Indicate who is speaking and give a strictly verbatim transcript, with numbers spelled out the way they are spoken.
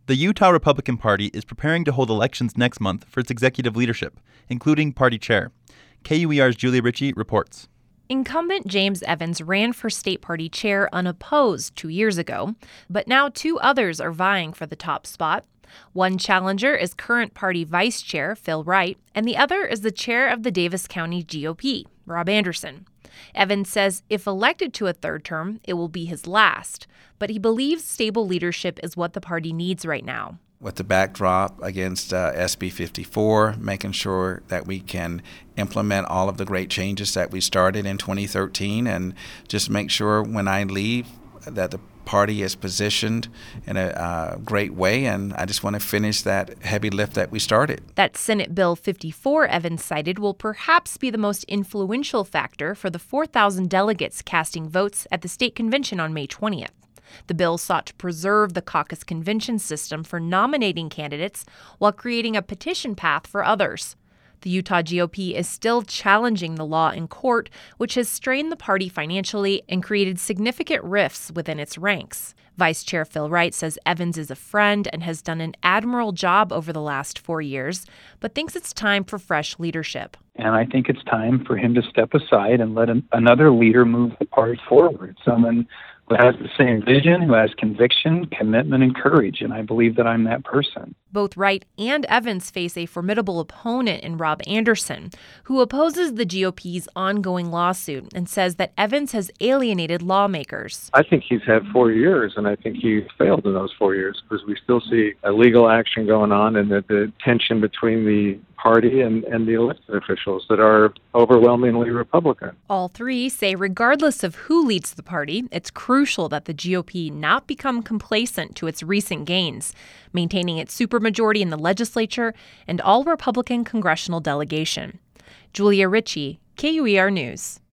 Speaker 1: The Utah Republican Party is preparing to hold elections next month for its executive leadership, including party chair. K U E R's Julia Ritchie reports.
Speaker 2: Incumbent James Evans ran for state party chair unopposed two years ago, but now two others are vying for the top spot. One challenger is current party vice chair Phil Wright, and the other is the chair of the Davis County G O P, Rob Anderson. Evans says if elected to a third term, it will be his last, but he believes stable leadership is what the party needs right now.
Speaker 3: With the backdrop against uh, S B fifty-four, making sure that we can implement all of the great changes that we started in twenty thirteen, and just make sure when I leave that the party is positioned in a uh, great way, and I just want to finish that heavy lift that we started.
Speaker 2: That Senate Bill fifty-four Evans cited will perhaps be the most influential factor for the four thousand delegates casting votes at the state convention on May twentieth. The bill sought to preserve the caucus convention system for nominating candidates while creating a petition path for others. The Utah G O P is still challenging the law in court, which has strained the party financially and created significant rifts within its ranks. Vice Chair Phil Wright says Evans is a friend and has done an admirable job over the last four years, but thinks it's time for fresh leadership.
Speaker 4: And I think it's time for him to step aside and let an, another leader move the party forward, someone who has the same vision, who has conviction, commitment, and courage, and I believe that I'm that person.
Speaker 2: Both Wright and Evans face a formidable opponent in Rob Anderson, who opposes the G O P's ongoing lawsuit and says that Evans has alienated lawmakers.
Speaker 5: I think he's had four years, and I think he's failed in those four years because we still see a legal action going on and the, the tension between the party and, and the elected officials that are overwhelmingly Republican.
Speaker 2: All three say regardless of who leads the party, it's crucial that the G O P not become complacent to its recent gains, maintaining its supermajority in the legislature and all Republican congressional delegation. Julia Ritchie, K U E R News.